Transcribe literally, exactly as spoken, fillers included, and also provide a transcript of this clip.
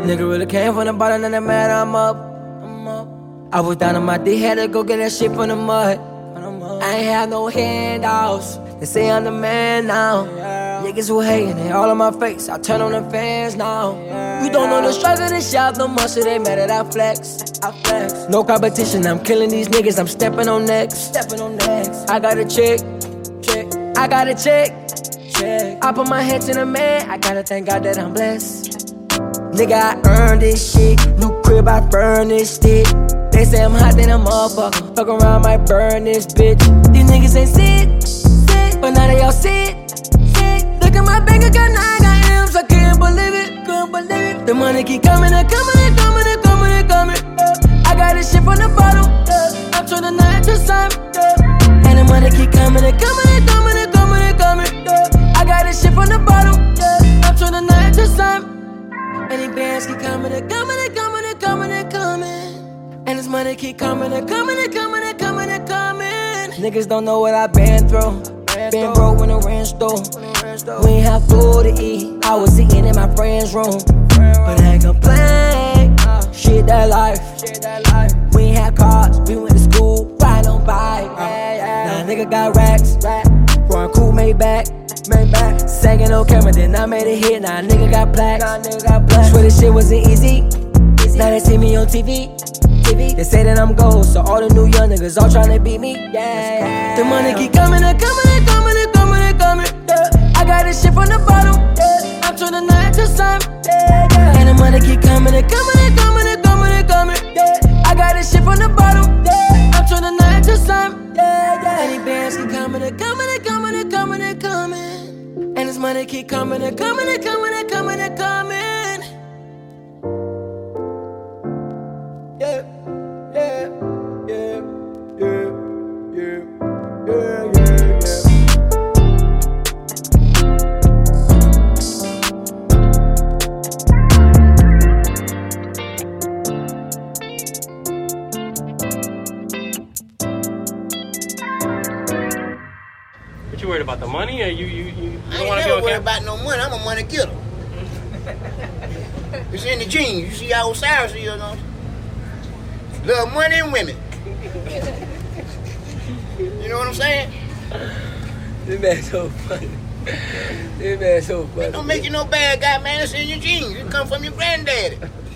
Nigga really came from the bottom, and that man, I'm up. I'm up. I was down on my D, had to go get that shit from the mud. I ain't have no handouts. They say I'm the man now. Niggas who hatin', they all on my face. I turn on the fans now. You don't know the struggle, this shop no more, so they mad that I flex. I flex. No competition, I'm killing these niggas. I'm stepping on next. Stepping on next. I got a chick. Check. I got a check. Check. I put my head to the man. I gotta thank God that I'm blessed. Nigga, I earned this shit. New crib, I furnished it. They say I'm hot, then I'm motherfucker. Fuck around, might burn this bitch. These niggas ain't sick, sick, but now they all sick, sick. Look at my bank account, now I got M's. I can't believe it, couldn't believe it. The money keep coming and coming and coming and coming and coming. I got this shit from the bottom. I'm trying to night to some. And the money keep coming and coming and coming and coming and coming. I got this shit from the bottom. I'm trying to night to some. And the bands keep coming and coming and coming and coming and coming. And this money keep coming and coming and coming and coming and coming. Niggas don't know what I've been through. Been broke when the rent stole. We ain't have food to eat. I was eating in my friend's room. But I ain't complain. Shit that life. We ain't had cars. We went to school. Ride on bike. Now a nigga got racks. Run cool, made back. Sagging on camera, then I made a hit. Now a nigga got plaques. Swear this shit wasn't easy. Now they see me on T V. They say that I'm gold, so all the new young niggas all tryna beat me. Yeah, yeah. The money keep coming and coming and coming and coming and coming. Yeah. I got this shit from the bottom. Yeah. I'm tryna night to some. Yeah, yeah. And the money keep coming and coming and coming and coming and coming. Yeah. I got this shit from the bottom. Yeah. I'm tryna night to some. Yeah, yeah. And the bands keep coming and coming and coming and coming and coming. And this money keep coming and coming and coming and coming and coming. Yeah. Yeah, yeah, yeah, yeah, yeah, yeah, yeah. What you worried about, the money, or you you you, you I don't ain't want to be never on worried camera? about no money. I'm a money getter. It's in the genes. You see how Osiris is, you know? Love money and women. You know what I'm saying? This man so funny. This man so funny. It don't make you no bad guy, man. It's in your genes. It come from your granddaddy.